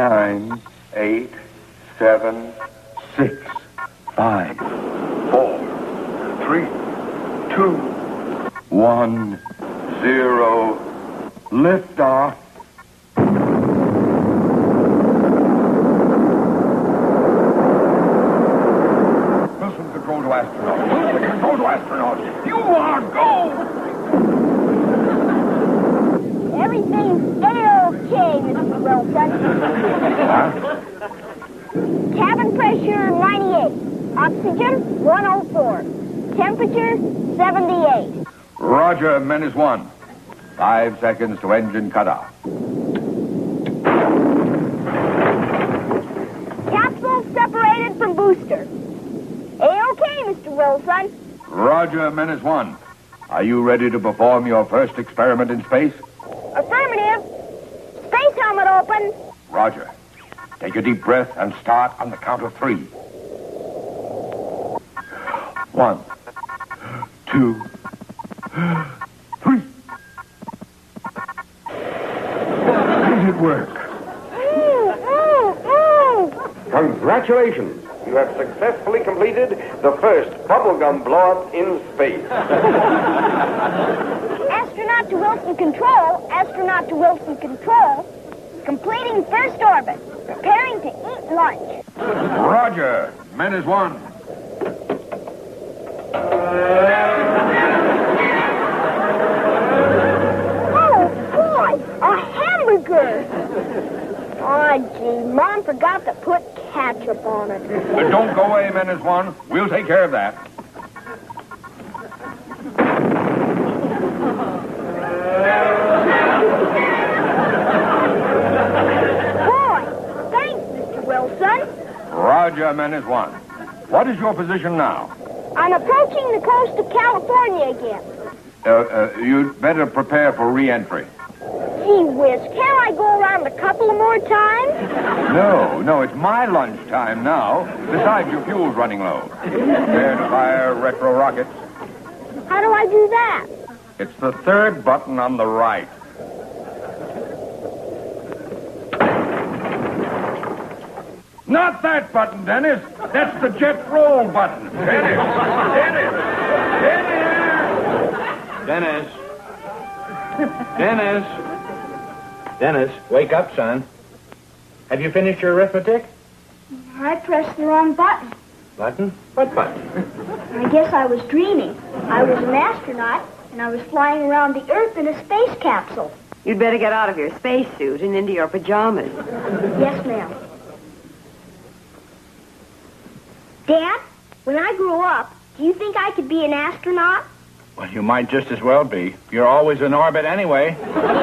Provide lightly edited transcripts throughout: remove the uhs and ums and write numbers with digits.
9, 8, 7, 6, 5, 4, 3, 2, 1, 0. Liftoff. Wilson, control to astronaut. Wilson, control to astronaut. You are go! Everything's A-OK, Mr. Wilson. Huh? Cabin pressure 98. Oxygen 104. Temperature 78. Roger, Menace 1. 5 seconds to engine cutoff. Capsule separated from booster. A-OK, Mr. Wilson. Roger, Menace 1. Are you ready to perform your first experiment in space? Affirmative. Space helmet open. Roger. Take a deep breath and start on the count of 3. 1, 2, 3. Did it work? Congratulations. You have successfully completed the first bubblegum blow-up in space. Astronaut to Wilson Control. Astronaut to Wilson Control. Completing first orbit. Preparing to eat lunch. Roger. Menace 1. Oh, boy, a hamburger. Oh, gee, Mom forgot to put ketchup on it. Don't go away, Menace 1. We'll take care of that. Boy, thanks, Mr. Wilson. Roger, Menace 1. What is your position now? I'm approaching the coast of California again. You'd better prepare for re-entry. Gee whiz, can't I go around a couple of more times? No, it's my lunchtime now. Besides, your fuel's running low. Prepare to fire retro rockets. How do I do that? It's the third button on the right. Not that button, Dennis. That's the jet roll button. Dennis, wake up, son. Have you finished your arithmetic? I pressed the wrong button. Button? What button? I guess I was dreaming. I was an astronaut, and I was flying around the Earth in a space capsule. You'd better get out of your spacesuit and into your pajamas. Yes, ma'am. Dad, when I grow up, do you think I could be an astronaut? Well, you might just as well be. You're always in orbit anyway.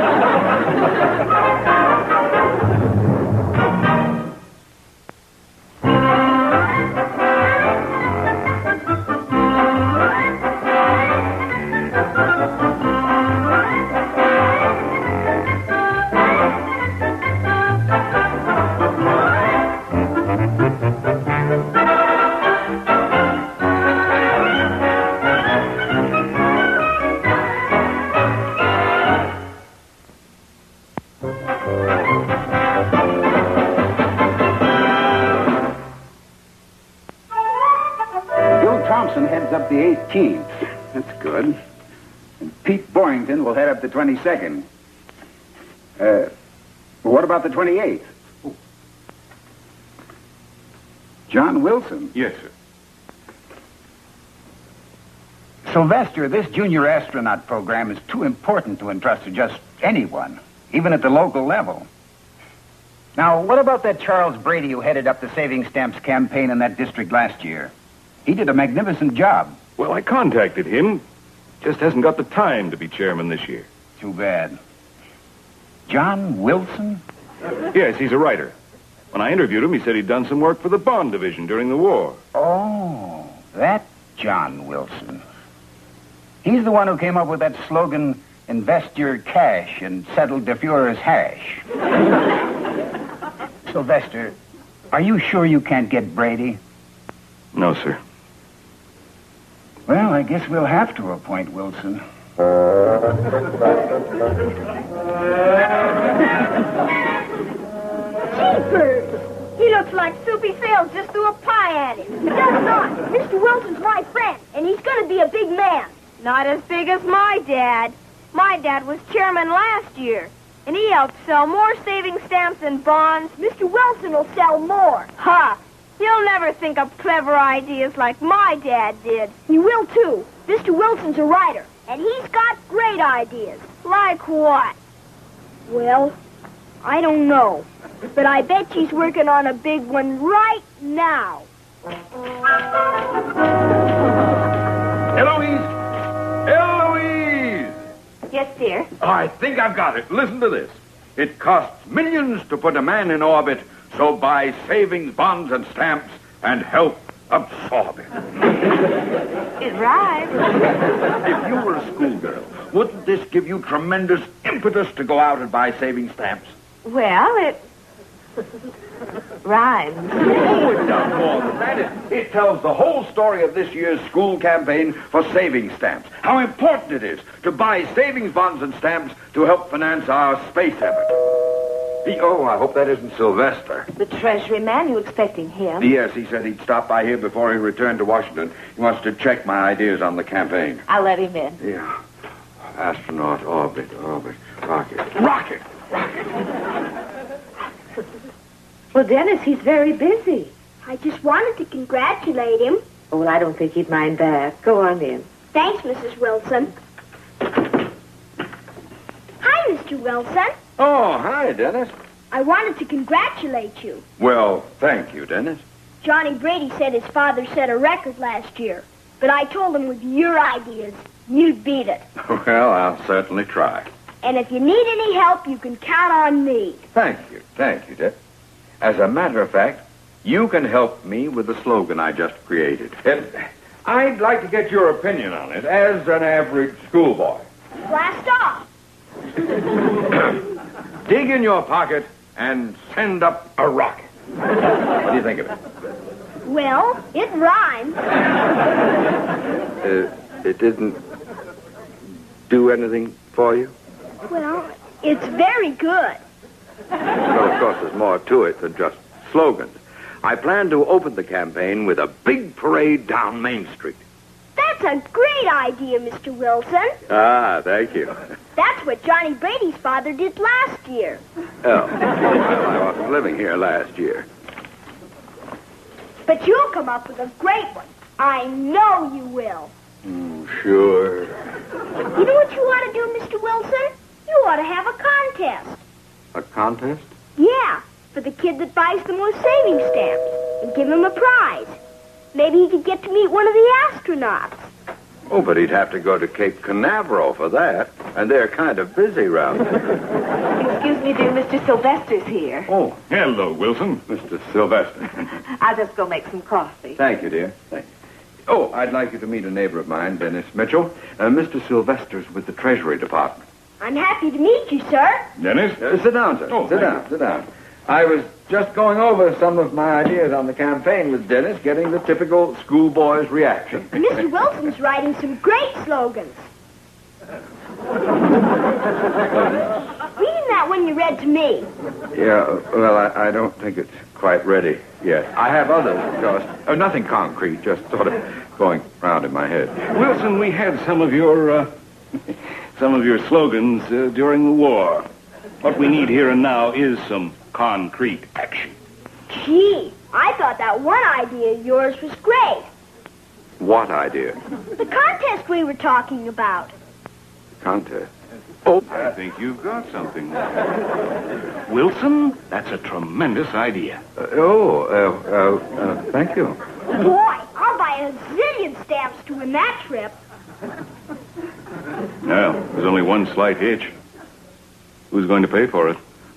Heads up the 18th. That's good. And Pete Boynton will head up the 22nd. What about the 28th? John Wilson? Yes, sir. Sylvester, this junior astronaut program is too important to entrust to just anyone, even at the local level. Now, what about that Charles Brady who headed up the Saving Stamps campaign in that district last year? He did a magnificent job. Well, I contacted him. Just hasn't got the time to be chairman this year. Too bad. John Wilson? Yes, he's a writer. When I interviewed him, he said he'd done some work for the Bond Division during the war. Oh, that John Wilson. He's the one who came up with that slogan, invest your cash and settle the Fuhrer's hash. Sylvester, are you sure you can't get Brady? No, sir. Well, I guess we'll have to appoint Wilson. Gee, Jeepers! He looks like Soupy Sales just threw a pie at him. He does not. Mr. Wilson's my friend, and he's going to be a big man. Not as big as my dad. My dad was chairman last year, and he helped sell more savings stamps and bonds. Mr. Wilson will sell more. Ha! He'll never think of clever ideas like my dad did. He will, too. Mr. Wilson's a writer, and he's got great ideas. Like what? Well, I don't know. But I bet she's working on a big one right now. Eloise! Eloise! Yes, dear. I think I've got it. Listen to this. It costs millions to put a man in orbit, so buy savings bonds and stamps and help absorb it. It rhymes. If you were a schoolgirl, wouldn't this give you tremendous impetus to go out and buy savings stamps? Well, it rhymes. Oh, it does more than that. It tells the whole story of this year's school campaign for savings stamps. How important it is to buy savings bonds and stamps to help finance our space effort. Oh, I hope that isn't Sylvester. The Treasury man, you expecting him? Yes, he said he'd stop by here before he returned to Washington. He wants to check my ideas on the campaign. I'll let him in. Yeah. Astronaut, orbit, rocket. Rocket! Well, Dennis, he's very busy. I just wanted to congratulate him. Oh, well, I don't think he'd mind that. Go on in. Thanks, Mrs. Wilson. Hi, Mr. Wilson. Oh, hi, Dennis. I wanted to congratulate you. Well, thank you, Dennis. Johnny Brady said his father set a record last year, but I told him with your ideas, you'd beat it. Well, I'll certainly try. And if you need any help, you can count on me. Thank you, Dennis. As a matter of fact, you can help me with the slogan I just created. And I'd like to get your opinion on it as an average schoolboy. Blast off. Dig in your pocket and send up a rocket. What do you think of it? Well, it rhymes. It didn't do anything for you? Well, it's very good. Well, of course, there's more to it than just slogans. I plan to open the campaign with a big parade down Main Street. That's a great idea, Mr. Wilson. Ah, thank you. That's what Johnny Brady's father did last year. Oh, well, I wasn't living here last year. But you'll come up with a great one. I know you will. Sure. You know what you ought to do, Mr. Wilson? You ought to have a contest. A contest? Yeah, for the kid that buys the most savings stamps. And give him a prize. Maybe he could get to meet one of the astronauts. Oh, but he'd have to go to Cape Canaveral for that. And they're kind of busy round there. Excuse me, dear, Mr. Sylvester's here. Oh, hello, Wilson. Mr. Sylvester. I'll just go make some coffee. Thank you, dear. Thank you. Oh, I'd like you to meet a neighbor of mine, Dennis Mitchell. Mr. Sylvester's with the Treasury Department. I'm happy to meet you, sir. Dennis? Sit down, sir. Sit down. I was just going over some of my ideas on the campaign with Dennis, getting the typical schoolboy's reaction. Mr. Wilson's writing some great slogans. Reading that one you read to me. Yeah, well, I don't think it's quite ready yet. I have others, of course. Nothing concrete, just sort of going round in my head. Wilson, we had some of your slogans during the war. What we need here and now is some concrete action. Gee, I thought that one idea of yours was great. What idea? The contest we were talking about. Contest? Oh, I think you've got something. Wilson, that's a tremendous idea. Thank you. Boy, I'll buy a zillion stamps to win that trip. Well, there's only one slight hitch. Who's going to pay for it?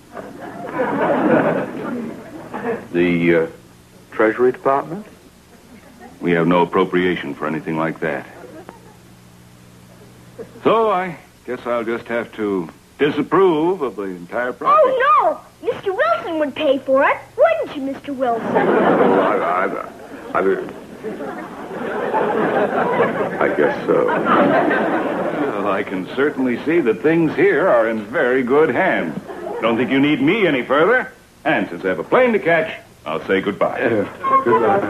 The Treasury Department? We have no appropriation for anything like that. So I guess I'll just have to disapprove of the entire project. Oh, no! Mr. Wilson would pay for it, wouldn't you, Mr. Wilson? I guess so. Well, I can certainly see that things here are in very good hands. Don't think you need me any further. And since I have a plane to catch, I'll say goodbye. Goodbye.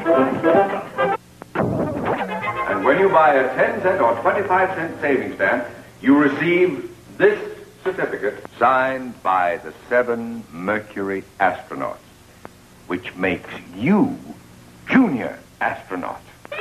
And when you buy a 10-cent or 25-cent savings stamp, you receive this certificate signed by the 7 Mercury astronauts, which makes you junior astronaut.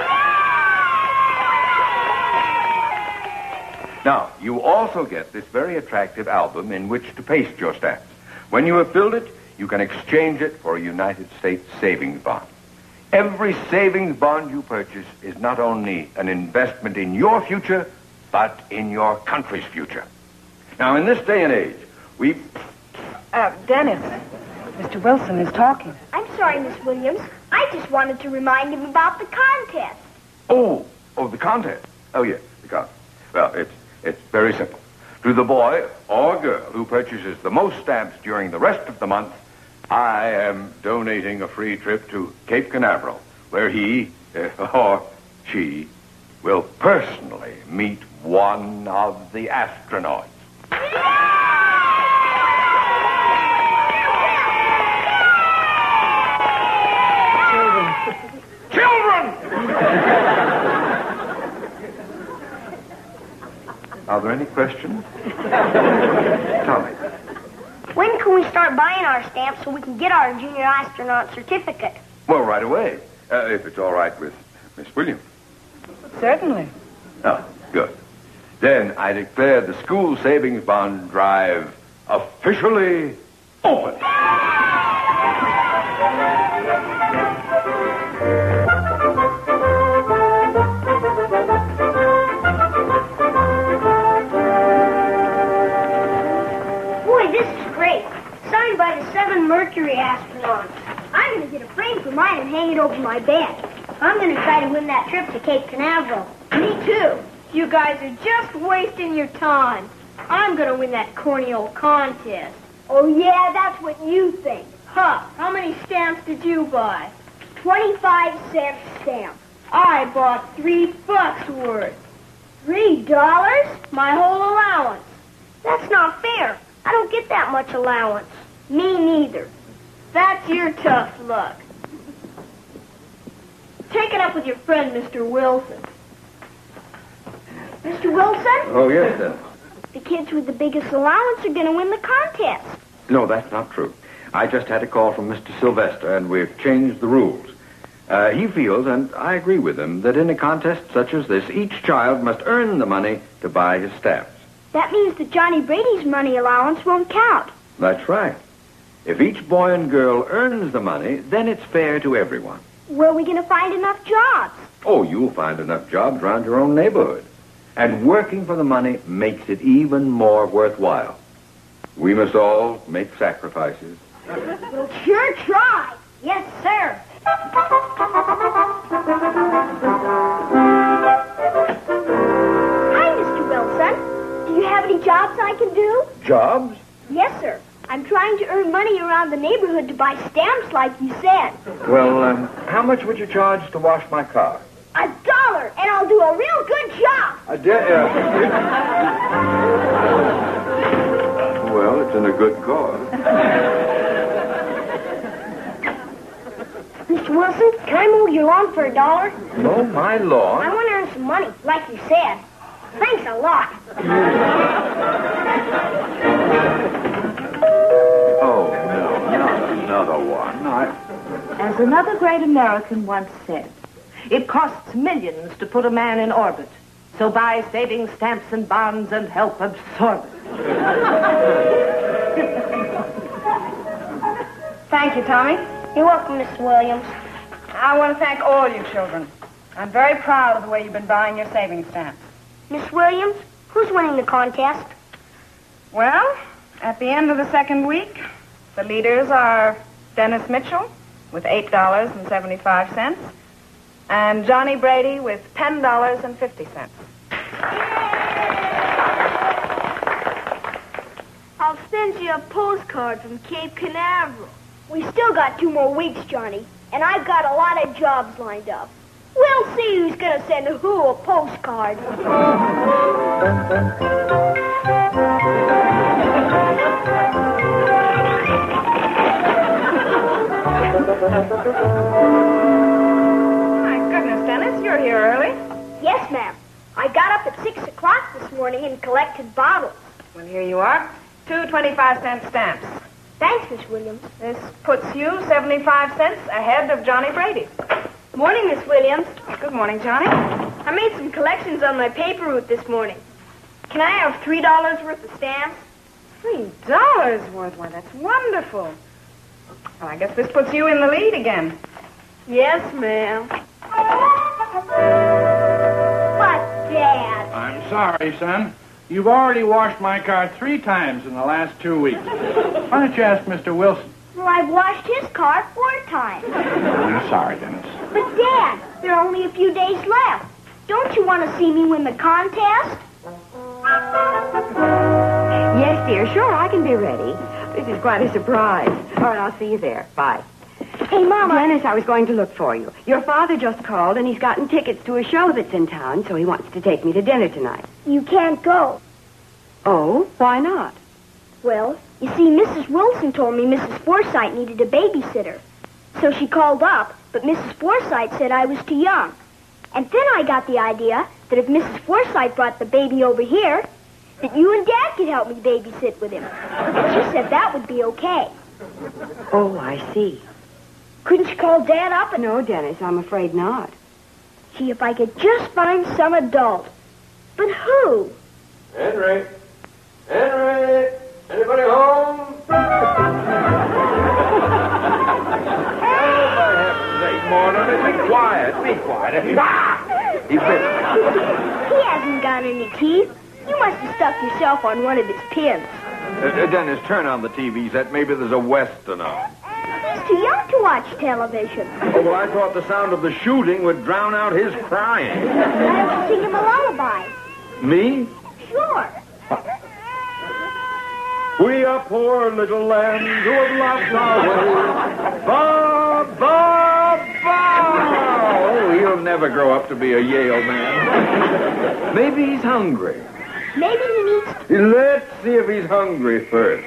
Now, you also get this very attractive album in which to paste your stamps. When you have filled it, you can exchange it for a United States savings bond. Every savings bond you purchase is not only an investment in your future, but in your country's future. Now, in this day and age, Dennis, Mr. Wilson is talking. I'm sorry, Miss Williams. I just wanted to remind him about the contest. Oh, the contest. Oh, yes, the contest. Well, it's very simple. To the boy or girl who purchases the most stamps during the rest of the month, I am donating a free trip to Cape Canaveral, where he or she will personally meet one of the astronauts. Children! Are there any questions? Tommy. When can we start buying our stamps so we can get our junior astronaut certificate? Well, right away, if it's all right with Miss Williams. Certainly. Oh, good. Then I declare the school savings bond drive officially open. Boy, this is great. Signed by the 7 Mercury astronauts. I'm going to get a frame for mine and hang it over my bed. I'm going to try to win that trip to Cape Canaveral. Me too. You guys are just wasting your time. I'm going to win that corny old contest. Oh, yeah, that's what you think. Huh. How many stamps did you buy? 25-cent stamp. I bought $3 worth. $3? My whole allowance. That's not fair. I don't get that much allowance. Me neither. That's your tough luck. Take it up with your friend, Mr. Wilson. Mr. Wilson? Oh, yes, then. The kids with the biggest allowance are going to win the contest. No, that's not true. I just had a call from Mr. Sylvester, and we've changed the rules. He feels, and I agree with him, that in a contest such as this, each child must earn the money to buy his stamps. That means that Johnny Brady's money allowance won't count. That's right. If each boy and girl earns the money, then it's fair to everyone. Where are we going to find enough jobs? Oh, you'll find enough jobs around your own neighborhood. And working for the money makes it even more worthwhile. We must all make sacrifices. We'll sure try. Yes, sir. Hi, Mr. Wilson. Do you have any jobs I can do? Jobs? Yes, sir. I'm trying to earn money around the neighborhood to buy stamps like you said. Well, how much would you charge to wash my car? $1, and I'll do a real good job. Well, it's in a good cause. Mr. Wilson, can I mow your lawn for $1? Mow my lawn? I want to earn some money, like you said. Thanks a lot. Oh, no, not another one. As another great American once said, it costs millions to put a man in orbit. So buy savings stamps and bonds and help absorb it. Thank you, Tommy. You're welcome, Mr. Williams. I want to thank all you children. I'm very proud of the way you've been buying your savings stamps. Miss Williams, who's winning the contest? Well, at the end of the second week, the leaders are Dennis Mitchell with $8.75 and Johnny Brady with $10.50. I'll send you a postcard from Cape Canaveral. We still got 2 more weeks, Johnny, and I've got a lot of jobs lined up. We'll see who's going to send who a postcard. My goodness, Dennis, you're here early. Yes, ma'am. I got up at 6 o'clock this morning and collected bottles. Well, here you are. 2 25-cent stamps. Thanks, Miss Williams. This puts you 75 cents ahead of Johnny Brady. Morning, Miss Williams. Good morning, Johnny. I made some collections on my paper route this morning. Can I have $3 worth of stamps? $3 worth? Why, that's wonderful. Well, I guess this puts you in the lead again. Yes, ma'am. But, Dad... I'm sorry, son. You've already washed my car 3 times in the last 2 weeks. Why don't you ask Mr. Wilson? Well, I've washed his car 4 times. I'm sorry, Dennis. But, Dad, there are only a few days left. Don't you want to see me win the contest? Yes, dear. Sure, I can be ready. This is quite a surprise. All right, I'll see you there. Bye. Hey, Mama. Dennis, I was going to look for you. Your father just called, and he's gotten tickets to a show that's in town, so he wants to take me to dinner tonight. You can't go. Oh, why not? Well, you see, Mrs. Wilson told me Mrs. Forsythe needed a babysitter. So she called up, but Mrs. Forsythe said I was too young. And then I got the idea that if Mrs. Forsythe brought the baby over here, that you and Dad could help me babysit with him. She said that would be okay. Oh, I see. Couldn't you call Dad up and... No, Dennis, I'm afraid not. See if I could just find some adult. But who? Henry! Henry! Anybody home? Be quiet. Be quiet. Ah! He's busy. He hasn't got any teeth. You must have stuck yourself on one of his pins. Dennis, turn on the TV set. Maybe there's a Western on. He's too young to watch television. Oh, well, I thought the sound of the shooting would drown out his crying. Why don't you sing him a lullaby? Me? Sure. We are poor little lambs who have lost our way. Ba, ba, ba. Oh, he'll never grow up to be a Yale man. Maybe he's hungry. Maybe he needs to... Let's see if he's hungry first.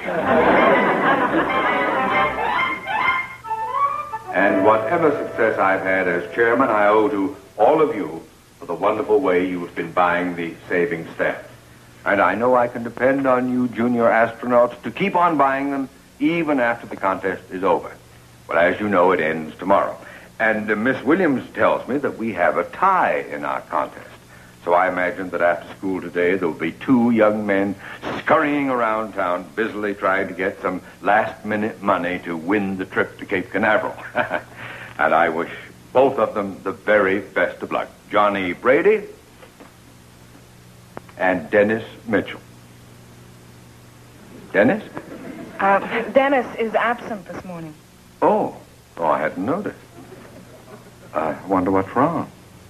And whatever success I've had as chairman, I owe to all of you for the wonderful way you've been buying the savings stamps. And I know I can depend on you junior astronauts to keep on buying them even after the contest is over. Well, as you know, it ends tomorrow. And Miss Williams tells me that we have a tie in our contest. So I imagine that after school today, there will be 2 young men scurrying around town, busily trying to get some last-minute money to win the trip to Cape Canaveral. And I wish both of them the very best of luck. Johnny Brady and Dennis Mitchell. Dennis? Dennis is absent this morning. Oh, I hadn't noticed. I wonder what's wrong.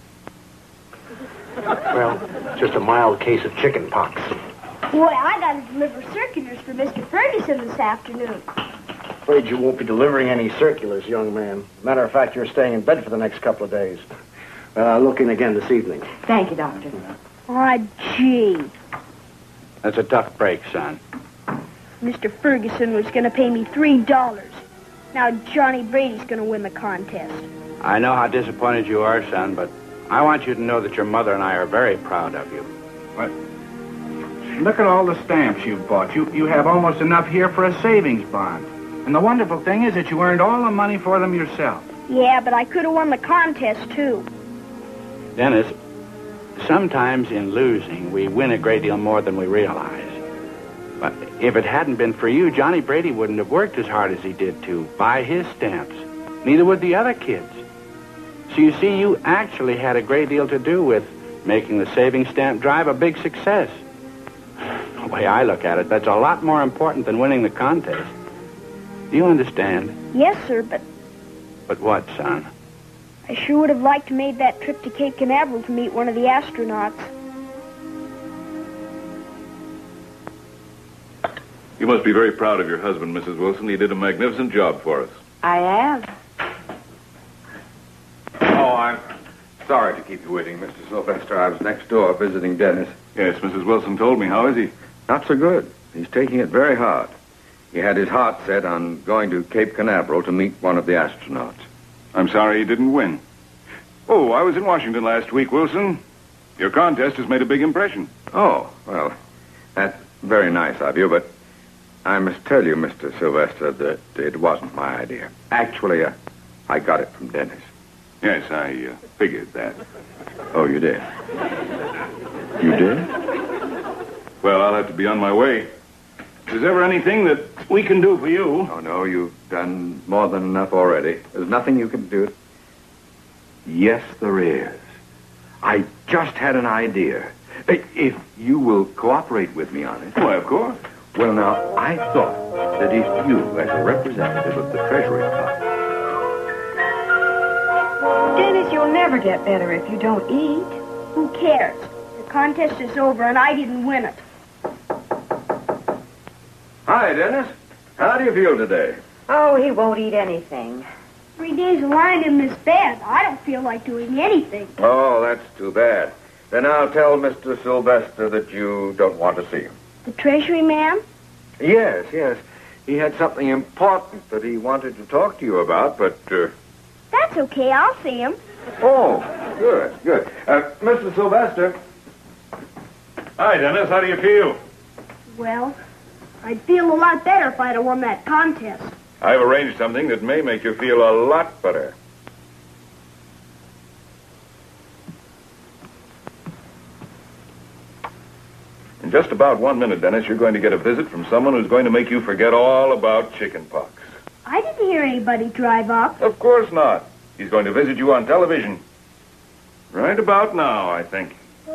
Well, just a mild case of chicken pox. Boy, I got to deliver circulars for Mr. Ferguson this afternoon. Afraid you won't be delivering any circulars, young man. Matter of fact, you're staying in bed for the next couple of days. I'll look in again this evening. Thank you, Doctor. Aw, gee. That's a tough break, son. Mr. Ferguson was going to pay me $3. Now Johnny Brady's going to win the contest. I know how disappointed you are, son, but I want you to know that your mother and I are very proud of you. What? Look at all the stamps you've bought. You have almost enough here for a savings bond. And the wonderful thing is that you earned all the money for them yourself. Yeah, but I could have won the contest, too. Dennis, sometimes in losing, we win a great deal more than we realize. But if it hadn't been for you, Johnny Brady wouldn't have worked as hard as he did to buy his stamps. Neither would the other kids. So you see, you actually had a great deal to do with making the savings stamp drive a big success. The way I look at it, that's a lot more important than winning the contest. Do you understand? Yes, sir, but But what, son? I sure would have liked to made that trip to Cape Canaveral to meet one of the astronauts. You must be very proud of your husband, Mrs. Wilson. He did a magnificent job for us. I am. Oh, I'm sorry to keep you waiting, Mr. Sylvester. I was next door visiting Dennis. Yes, Mrs. Wilson told me. How is he? Not so good. He's taking it very hard. He had his heart set on going to Cape Canaveral to meet one of the astronauts. I'm sorry he didn't win. Oh, I was in Washington last week, Wilson. Your contest has made a big impression. Oh, well, that's very nice of you, but I must tell you, Mr. Sylvester, that it wasn't my idea. Actually, I got it from Dennis. Yes, I figured that. Oh, you did? You did? Well, I'll have to be on my way. If there's ever anything that we can do for you... Oh, no, you've done more than enough already. There's nothing you can do. Yes, there is. I just had an idea. If you will cooperate with me on it. Why, of course. Well, now, I thought that if you, as a representative of the Treasury Club... Dennis, you'll never get better if you don't eat. Who cares? The contest is over, and I didn't win it. Hi, Dennis. How do you feel today? Oh, he won't eat anything. 3 days lying in this bed. I don't feel like doing anything. Oh, that's too bad. Then I'll tell Mr. Sylvester that you don't want to see him. The Treasury man? Yes. He had something important that he wanted to talk to you about, but... That's okay. I'll see him. Oh, good. Mr. Sylvester. Hi, Dennis. How do you feel? Well, I'd feel a lot better if I'd have won that contest. I've arranged something that may make you feel a lot better. In just about 1 minute, Dennis, you're going to get a visit from someone who's going to make you forget all about chickenpox. I didn't hear anybody drive up. Of course not. He's going to visit you on television. Right about now, I think.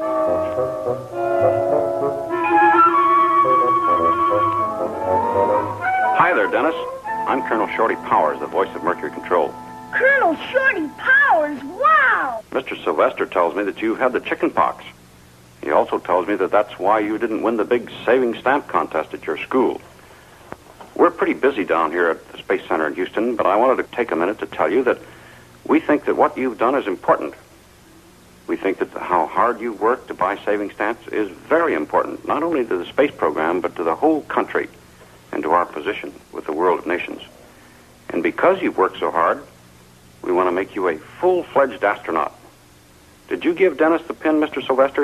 Hi there, Dennis. I'm Colonel Shorty Powers, the voice of Mercury Control. Colonel Shorty Powers, wow! Mr. Sylvester tells me that you had the chickenpox. He also tells me that that's why you didn't win the big saving stamp contest at your school. We're pretty busy down here at the Space Center in Houston, but I wanted to take a minute to tell you that we think that what you've done is important. We think that how hard you've worked to buy saving stamps is very important, not only to the space program, but to the whole country and to our position with the world of nations. And because you've worked so hard, we want to make you a full-fledged astronaut. Did you give Dennis the pin, Mr. Sylvester?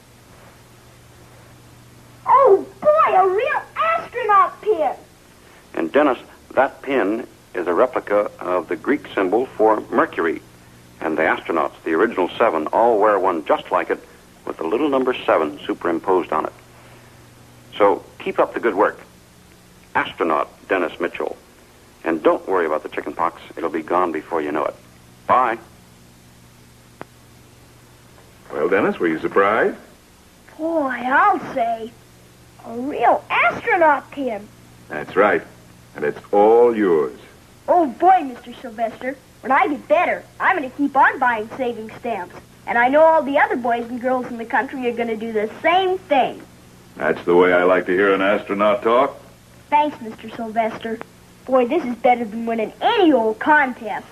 Oh, boy, a real astronaut pin! And Dennis, that pin is a replica of the Greek symbol for Mercury. And the astronauts, the original 7, all wear one just like it with the little number 7 superimposed on it. So keep up the good work. Astronaut Dennis Mitchell. And don't worry about the chickenpox. It'll be gone before you know it. Bye. Well, Dennis, were you surprised? Boy, I'll say. A real astronaut pin. That's right. And it's all yours. Oh, boy, Mr. Sylvester. When I get better, I'm going to keep on buying saving stamps. And I know all the other boys and girls in the country are going to do the same thing. That's the way I like to hear an astronaut talk. Thanks, Mr. Sylvester. Boy, this is better than winning any old contest.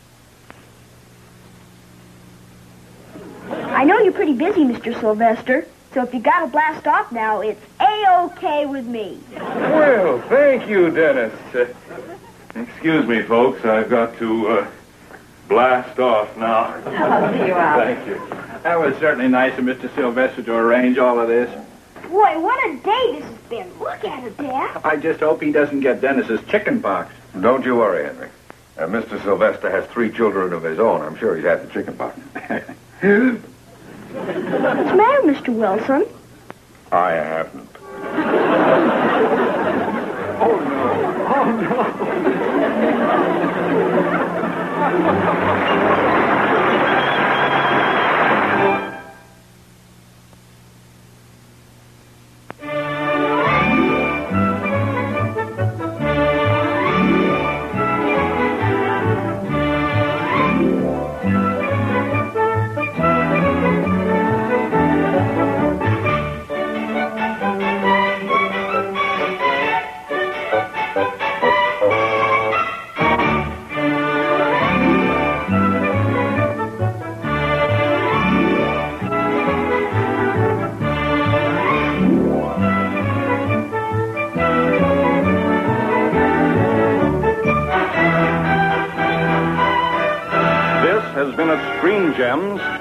I know you're pretty busy, Mr. Sylvester, so if you got to blast off now, it's A-OK with me. Well, thank you, Dennis. Excuse me, folks. I've got to blast off now. I'll see you out. Thank you. That was certainly nice of Mr. Sylvester to arrange all of this. Boy, what a day this has been. Look at it, Dad. I just hope he doesn't get Dennis's chickenpox. Don't you worry, Henry. Mr. Sylvester has 3 children of his own. I'm sure he's had the chickenpox. What's the matter, Mr. Wilson? I haven't. has been at Screen Gems,